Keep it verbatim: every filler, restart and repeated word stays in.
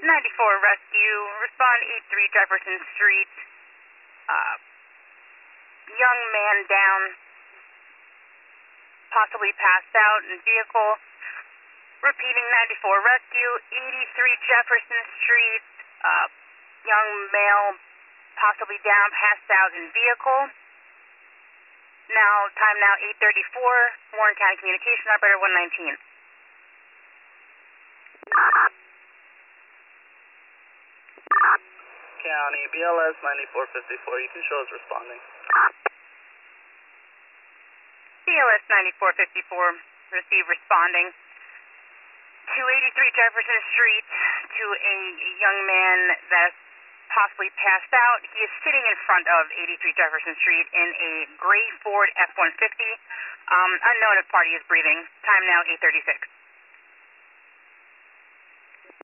ninety-four Rescue, respond eight three Jefferson Street. Uh, young man down, possibly passed out in vehicle. Repeating ninety-four Rescue, eighty-three Jefferson Street. Uh, young male, possibly down, passed out in vehicle. Now, time now eight thirty-four, Warren County Communication Operator one nineteen. County, B L S ninety-four fifty-four, you can show us responding. B L S ninety-four fifty-four, receive responding. two eighty-three Jefferson Street to a young man that possibly passed out. He is sitting in front of eighty-three Jefferson Street in a gray Ford F one fifty. Um, unknown if party is breathing. Time now eight thirty-six.